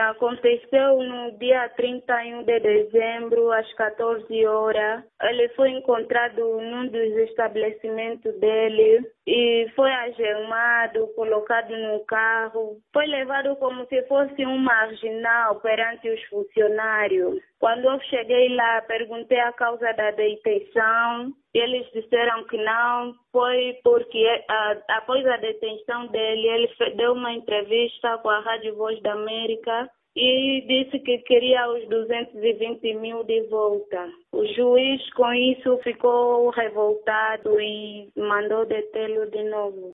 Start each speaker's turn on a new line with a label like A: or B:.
A: Aconteceu no dia 31 de dezembro, às 14 horas. Ele foi encontrado num dos estabelecimentos dele e foi algemado, colocado no carro. Foi levado como se fosse um marginal perante os funcionários. Quando eu cheguei lá, perguntei a causa da detenção. Eles disseram que não, foi porque após a detenção dele, ele deu uma entrevista com a Rádio Voz da América e disse que queria os 220 mil de volta. O juiz, com isso, ficou revoltado e mandou detê-lo de novo.